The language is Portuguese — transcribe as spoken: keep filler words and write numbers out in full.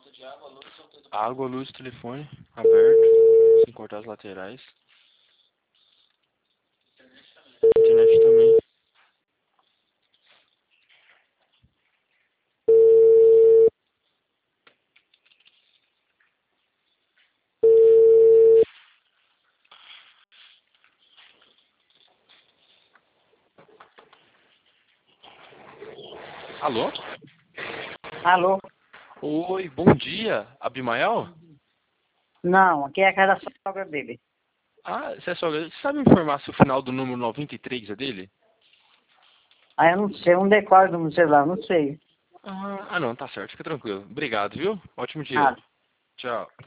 Água, luz, telefone aberto, sem cortar as laterais. Internet também. Alô? Alô? Oi, bom dia. Abimael? Não, aqui é a casa da sogra dele. Ah, você é sogra. Você sabe me informar se o final do número noventa e três é dele? Ah, eu não sei, eu não decoro do meu celular, não sei. Ah, ah, não, tá certo. Fica tranquilo. Obrigado, viu? Ótimo dia. Ah, Tchau.